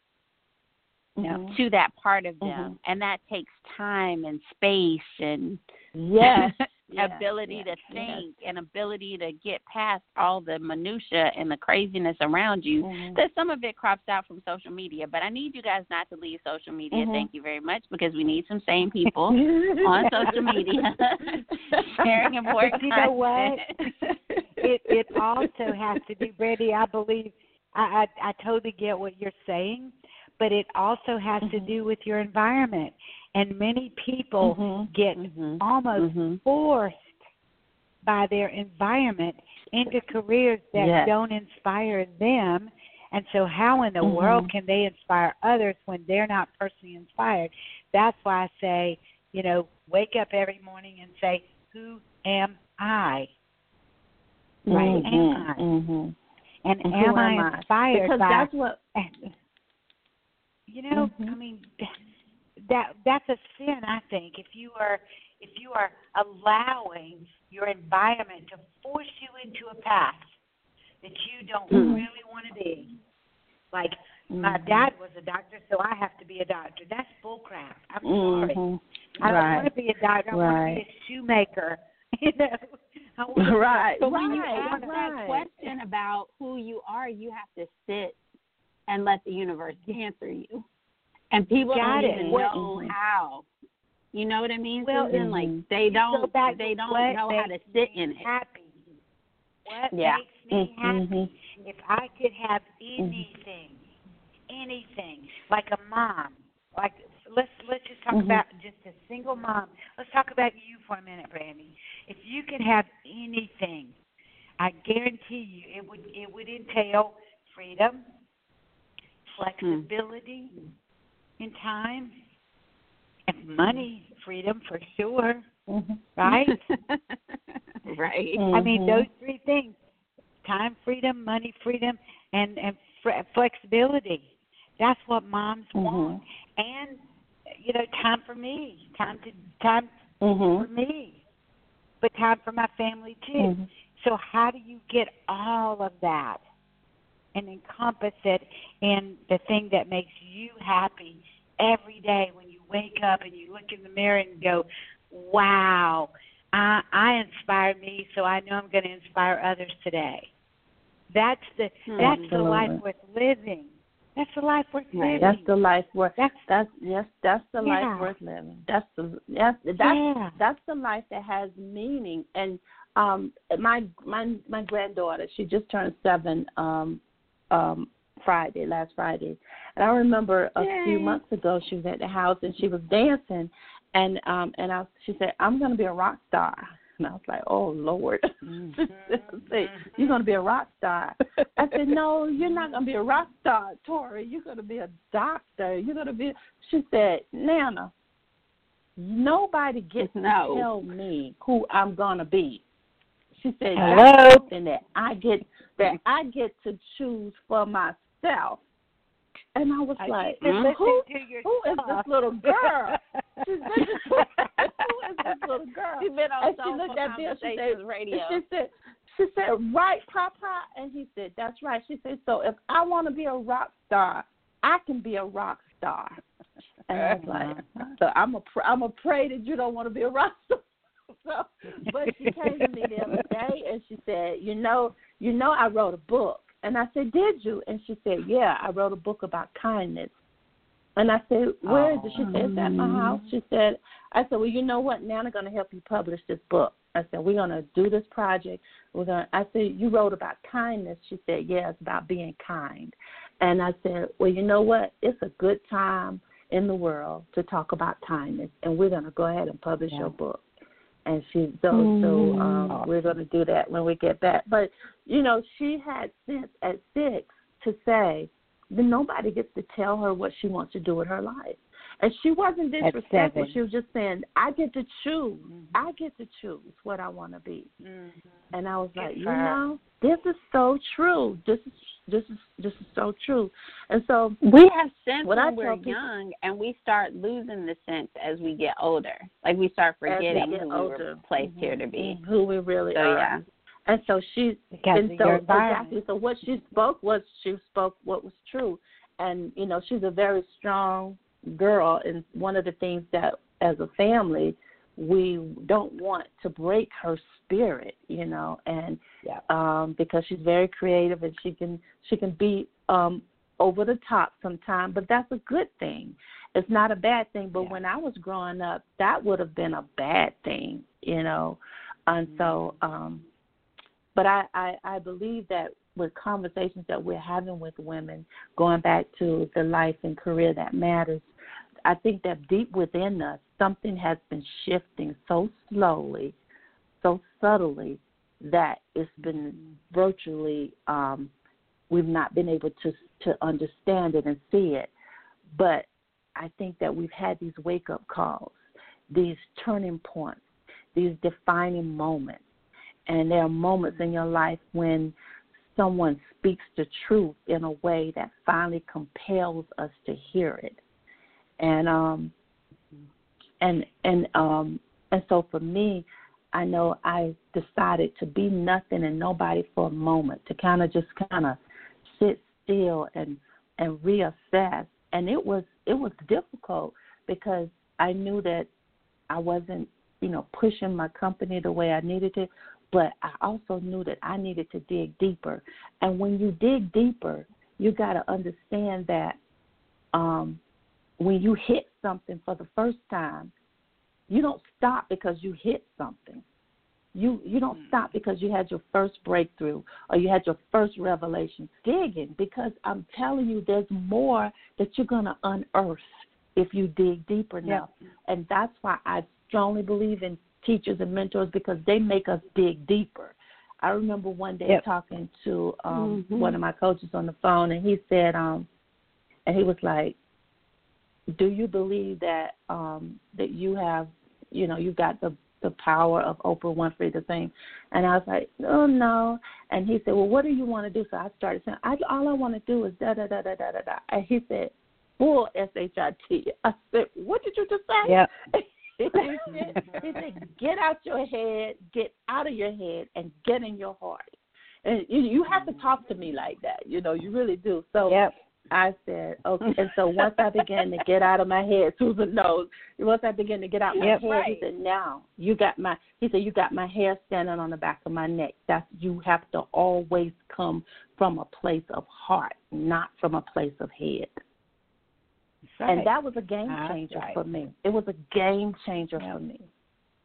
to that part of them. And that takes time and space and ability to think and ability to get past all the minutia and the craziness around you. That some of it crops out from social media. But I need you guys not to leave social media. Thank you very much, because we need some sane people on social media sharing important content. You know what? It also has to do, Brandy, I believe, I totally get what you're saying, but it also has to do with your environment. And many people get almost forced by their environment into careers that don't inspire them. And so how in the world can they inspire others when they're not personally inspired? That's why I say, you know, wake up every morning and say, who am I? Right? Am I? And am I inspired because by... that's what... You know, I mean... That's a sin, I think. If you are allowing your environment to force you into a path that you don't really want to be. Like, my dad was a doctor, so I have to be a doctor. That's bullcrap. I'm sorry. I don't want to be a doctor. I want to be a shoemaker. You know. But when you ask that question about who you are, you have to sit and let the universe answer you. And people don't even know how. You know what I mean? Well, like they don't know how to sit in it. Happy. What makes me happy? If I could have anything, like a mom, like let's just talk about just a single mom. Let's talk about you for a minute, Brandy. If you could have anything, I guarantee you it would entail freedom, flexibility. In time and money, freedom for sure, right? Right. I mean, those three things: time, freedom, money, freedom, and flexibility. That's what moms want, and you know, time for me, time for me, but time for my family too. So, how do you get all of that and encompass it in the thing that makes you happy every day when you wake up and you look in the mirror and go, wow, I inspire me, so I know I'm going to inspire others today. That's the life worth living. That's the life worth living. That's the life worth. That's the life worth living. That's the life that has meaning. And My granddaughter, she just turned 7 last Friday, and I remember a few months ago she was at the house and she was dancing, and she said, "I'm going to be a rock star." And I was like, "Oh Lord." She said, "You're going to be a rock star." I said, "No, you're not going to be a rock star, Tori. You're going to be a doctor. You're going to be." She said, "Nana, nobody gets to tell me who I'm going to be." She said, "That's something that I get to choose for myself." And I was like, who is this little girl? She said, who is this little girl? She's been on Soulful Conversations Radio. She said, "Right, Papa?" And he said, "That's right." She said, "So if I want to be a rock star, I can be a rock star." And I was like, "So I'm a pray that you don't want to be a rock star." So, but she came to me the other day and she said, you know, I wrote a book. And I said, "Did you?" And she said, "Yeah, I wrote a book about kindness." And I said, "Where is it?" She said, "It's at my house." I said, "Well, you know what? Nana going to help you publish this book." I said, "We're going to do this project. I said, "You wrote about kindness." She said, "Yeah, it's about being kind." And I said, "Well, you know what? It's a good time in the world to talk about kindness, and we're going to go ahead and publish your book." And we're going to do that when we get back. But, she had sense at 6 to say that nobody gets to tell her what she wants to do with her life. And she wasn't disrespectful. She was just saying, I get to choose. I get to choose what I want to be. And I was like, this is so true. This is so true. And so we have sense when we're young, and we start losing the sense as we get older. Like we start forgetting who we were placed here to be, who we really are. Yeah. And so exactly. So what she spoke what was true, and she's a very strong girl. And one of the things that, as a family, we don't want to break her spirit, and because she's very creative and she can be over the top sometimes, but that's a good thing. It's not a bad thing. But when I was growing up, that would have been a bad thing, And so, but I believe that with conversations that we're having with women, going back to the life and career that matters, I think that deep within us, something has been shifting so slowly, so subtly, that it's been virtually, we've not been able to understand it and see it. But I think that we've had these wake-up calls, these turning points, these defining moments. And there are moments in your life when someone speaks the truth in a way that finally compels us to hear it. And so for me, I know I decided to be nothing and nobody for a moment, to kind of sit still and reassess. And it was difficult because I knew that I wasn't, pushing my company the way I needed to, but I also knew that I needed to dig deeper. And when you dig deeper, you got to understand that when you hit something for the first time, you don't stop because you hit something. You don't stop because you had your first breakthrough or you had your first revelation. Digging, because I'm telling you, there's more that you're going to unearth if you dig deeper now. Yep. And that's why I strongly believe in teachers and mentors, because they make us dig deeper. I remember one day talking to one of my coaches on the phone, and he said, and he was like, "Do you believe that that you have, you've got the power of Oprah Winfrey, the same?" And I was like, "Oh, no." And he said, "Well, what do you want to do?" So I started saying, all I want to do is da-da-da-da-da-da-da. And he said, full S-H-I-T. I said, "What did you just say?" Yeah. He said, "Get out your head, get out of your head, and get in your heart." And you have to talk to me like that, you really do. So I said, okay. And so once I began to get out of my head, Susan knows, once I began to get out my head, he said, "Now, you got my hair standing on the back of my neck. You have to always come from a place of heart, not from a place of head." Right. And that was a game changer for me. It was a game changer for me.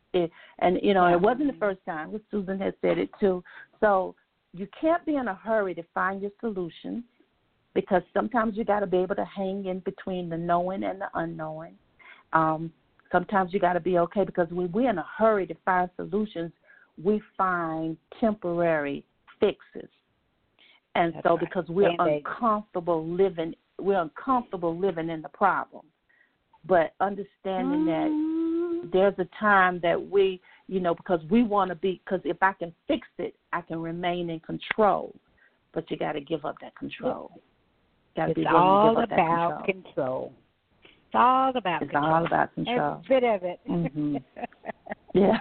And, you know, it wasn't the first time. Susan has said it too. So you can't be in a hurry to find your solutions, because sometimes you got to be able to hang in between the knowing and the unknowing. Sometimes you got to be okay, because when we're in a hurry to find solutions, we find temporary fixes. And That's so right. because we're uncomfortable living in the problem. But understanding that there's a time that we, you know, because we want to be, because if I can fix it, I can remain in control. But you got to give up that control. It's all about control. It's all about control. It's all about control. Every bit of it. Mm-hmm. Yeah.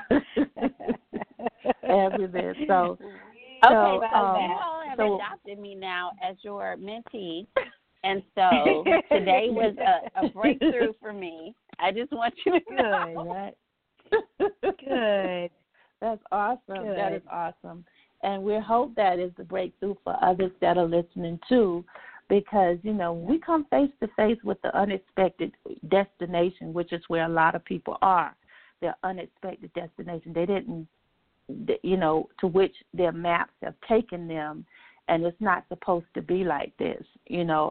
Every bit. So, okay, so you all have adopted me now as your mentee. And so today was a breakthrough for me. I just want you to know. Right? Good. That's awesome. Good. That is awesome. And we hope that is the breakthrough for others that are listening too, because, you know, we come face to face with the unexpected destination, which is where a lot of people are. Their unexpected destination. They didn't, you know, to which their maps have taken them, and it's not supposed to be like this, you know.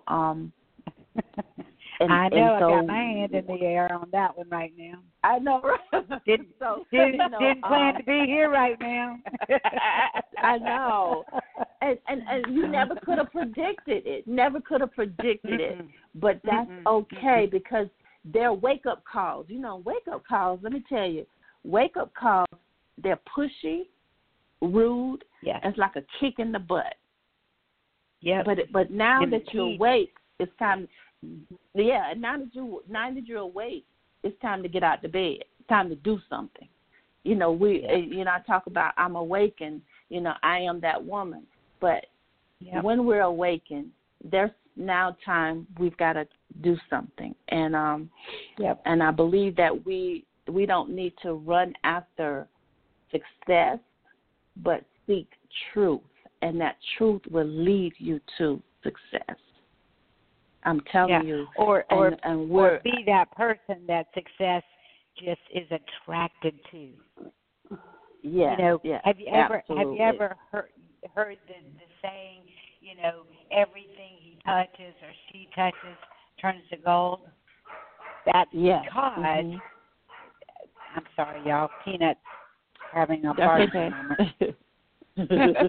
And, I know. and so, I got my hand in the air on that one right now. I know. Didn't plan to be here right now. I know. And you never could have predicted it. Never could have predicted it. But that's okay, because they're wake-up calls. You know, wake-up calls, let me tell you, wake-up calls, they're pushy, rude. Yes. It's like a kick in the butt. Yeah. But now that you're awake, it's time. Yeah, now that you're awake, it's time to get out of bed. It's time to do something. You know, I talk about I'm awakened. You know, I am that woman. But when we're awakened, there's now time we've got to do something. And and I believe that we don't need to run after success, but seek truth, and that truth will lead you to success. I'm telling you. Or be that person that success just is attracted to. Yeah. You know, have you ever heard the saying, you know, everything he touches or she touches turns to gold? That's because I'm sorry, y'all, Peanut's having a party moment.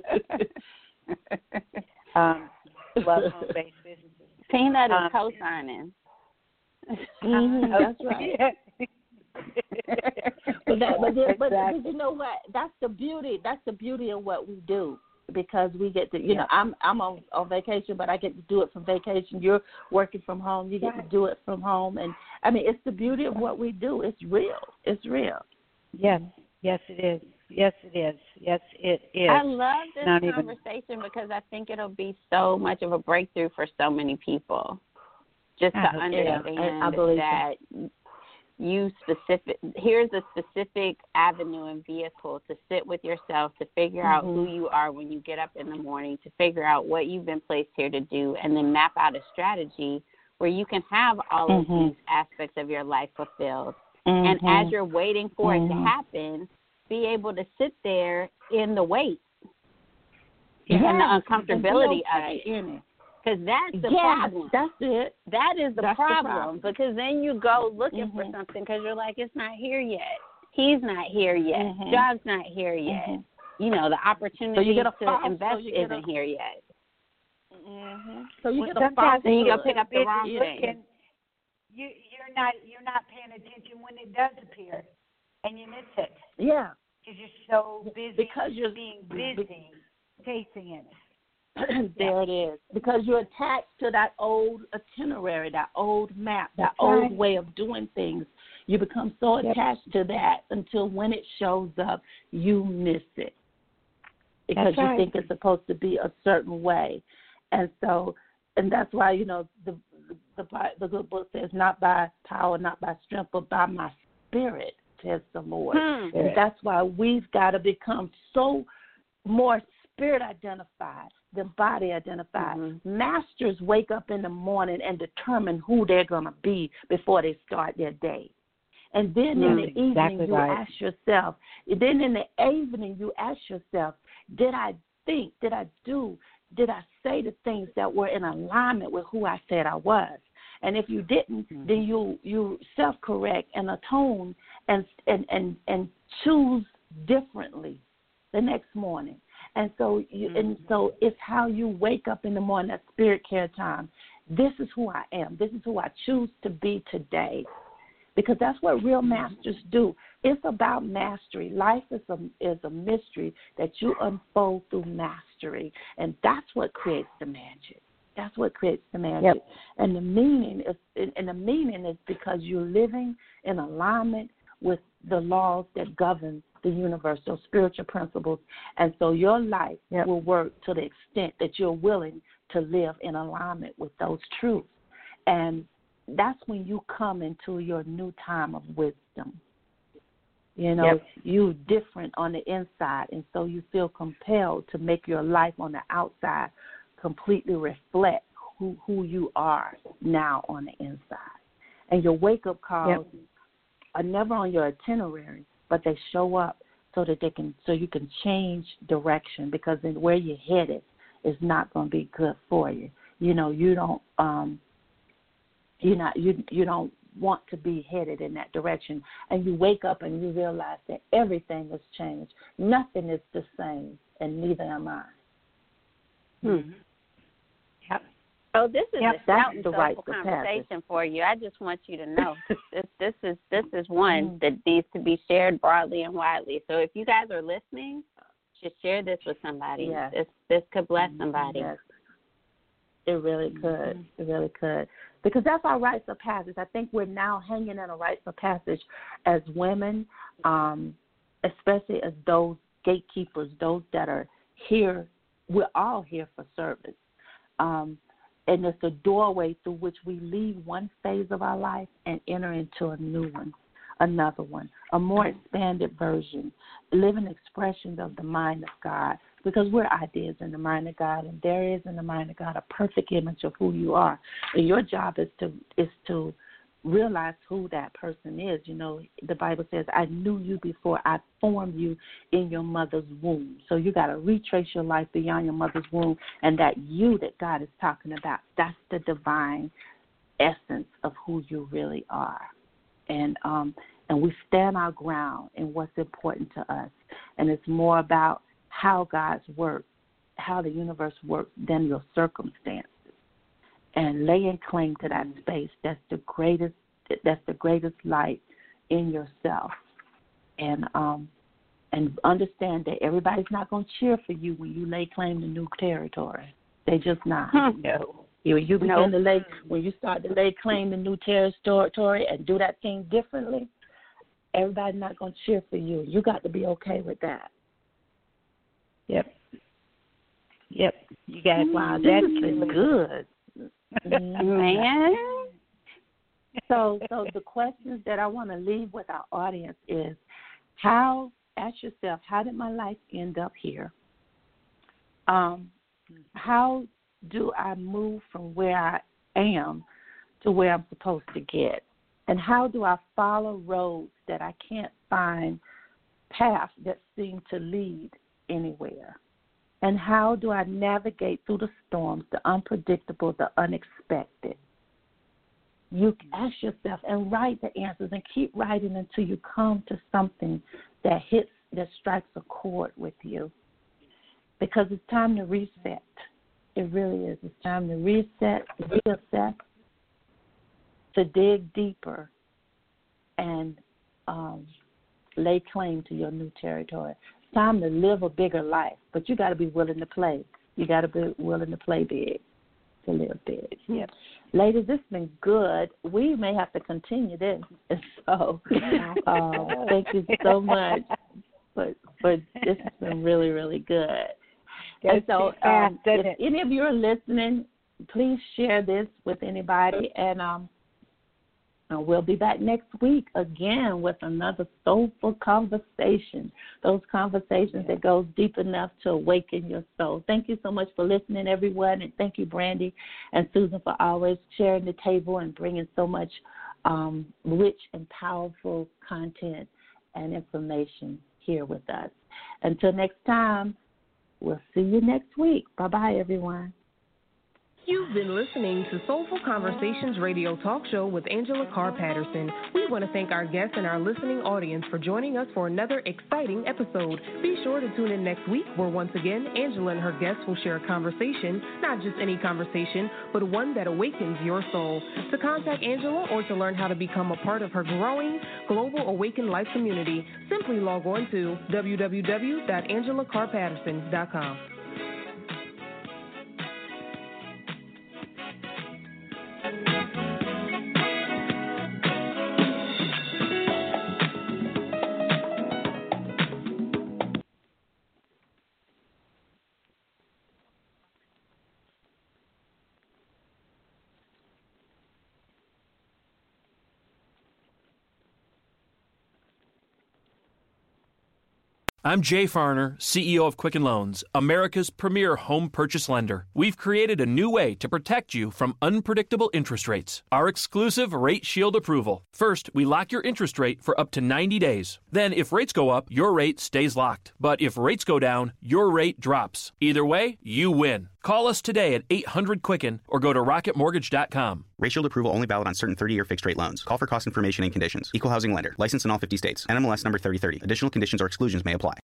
Love home-based businesses. Peanut is co-signing. That's right. but you know what? That's the beauty. That's the beauty of what we do, because we get to. You know, I'm on vacation, but I get to do it from vacation. You're working from home. You get to do it from home, and I mean, it's the beauty of what we do. It's real. It's real. Yes. Yes, it is. Yes, it is. Yes, it is. I love this conversation because I think it'll be so much of a breakthrough for so many people. Just to understand that here's a specific avenue and vehicle to sit with yourself, to figure out who you are when you get up in the morning, to figure out what you've been placed here to do, and then map out a strategy where you can have all of these aspects of your life fulfilled. And as you're waiting for it to happen, be able to sit there in the wait and the uncomfortability of it. Because that's the problem. That's it. That is the problem. Because then you go looking for something because you're like, it's not here yet. He's not here yet. Job's not here yet. You know, the opportunity to invest isn't here yet. So you get a sometimes then you go pick up the wrong thing. You're not paying attention when it does appear, and you miss it. Yeah, because you're so busy. Because you're being busy chasing it. There it is. Because you're attached to that old itinerary, that old map, that old way of doing things. You become so attached to that until when it shows up, you miss it. Because you think it's supposed to be a certain way. And that's why, you know, the good book says, not by power, not by strength, but by my spirit, says the Lord. And that's why we've got to become so more spirit identified than body identified. Masters wake up in the morning and determine who they're going to be before they start their day. And then in the evening, you ask yourself, then in the evening, you ask yourself, did I think, did I do, did I say the things that were in alignment with who I said I was? And if you didn't, then you self-correct and atone and choose differently the next morning. And so so it's how you wake up in the morning, that spirit care time. This is who I am. This is who I choose to be today. Because that's what real masters do. It's about mastery. Life is a mystery that you unfold through mastery. And that's what creates the magic. That's what creates the magic. Yep. And the meaning is because you're living in alignment with the laws that govern the universe, those spiritual principles. And so your life will work to the extent that you're willing to live in alignment with those truths. And that's when you come into your new time of wisdom. You know, you're different on the inside, and so you feel compelled to make your life on the outside completely reflect who you are now on the inside. And your wake-up calls are never on your itinerary, but they show up so you can change direction, because then where you're headed is not going to be good for you. You know, you don't want to be headed in that direction, and you wake up and you realize that everything has changed. Nothing is the same, and neither am I. Yep. Oh, this is a shouting soulful conversation for you. I just want you to know this is one that needs to be shared broadly and widely. So if you guys are listening, just share this with somebody. Yes. This could bless somebody. Yes. It really could. It really could. Because that's our rites of passage. I think we're now hanging in a rites of passage as women, especially as those gatekeepers, those that are here. We're all here for service. And it's a doorway through which we leave one phase of our life and enter into a new one, another one, a more expanded version, living expressions of the mind of God. Because we're ideas in the mind of God, and there is in the mind of God a perfect image of who you are. And your job is to realize who that person is. You know, the Bible says, I knew you before I formed you in your mother's womb. So you got to retrace your life beyond your mother's womb, and that you that God is talking about, that's the divine essence of who you really are. And we stand our ground in what's important to us. And it's more about how God's work, how the universe works, than your circumstances, and laying claim to that space. That's the greatest light in yourself, and understand that everybody's not going to cheer for you when you lay claim to new territory. They just not. No. You begin to lay, when you start to lay claim to new territory and do that thing differently, everybody's not going to cheer for you. You got to be okay with that. Yep. You got wow, that's good. Man. So the questions that I want to leave with our audience is, ask yourself, how did my life end up here? How do I move from where I am to where I'm supposed to get? And how do I follow roads that I can't find paths that seem to lead anywhere? And how do I navigate through the storms, the unpredictable, the unexpected? You ask yourself and write the answers, and keep writing until you come to something that strikes a chord with you. Because it's time to reset. It really is. It's time to reset, reassess, to dig deeper, and lay claim to your new territory. It's time to live a bigger life, but you got to be willing to play. You got to be willing to play big, to live big. Yep. Ladies, this has been good. We may have to continue this. So thank you so much. But this has been really, really good. And so if any of you are listening, please share this with anybody. And we'll be back next week again with another soulful conversation, those conversations that goes deep enough to awaken your soul. Thank you so much for listening, everyone, and thank you, Brandy and Susan, for always sharing the table and bringing so much rich and powerful content and information here with us. Until next time, we'll see you next week. Bye-bye, everyone. You've been listening to Soulful Conversations Radio Talk Show with Angela Carr Patterson. We want to thank our guests and our listening audience for joining us for another exciting episode. Be sure to tune in next week where once again Angela and her guests will share a conversation, not just any conversation, but one that awakens your soul. To contact Angela or to learn how to become a part of her growing Global Awakened Life community, simply log on to www.angelacarrpatterson.com. I'm Jay Farner, CEO of Quicken Loans, America's premier home purchase lender. We've created a new way to protect you from unpredictable interest rates. Our exclusive Rate Shield approval. First, we lock your interest rate for up to 90 days. Then, if rates go up, your rate stays locked. But if rates go down, your rate drops. Either way, you win. Call us today at 800-QUICKEN or go to rocketmortgage.com. Rate Shield approval only valid on certain 30-year fixed-rate loans. Call for cost information and conditions. Equal housing lender. Licensed in all 50 states. NMLS number 3030. Additional conditions or exclusions may apply.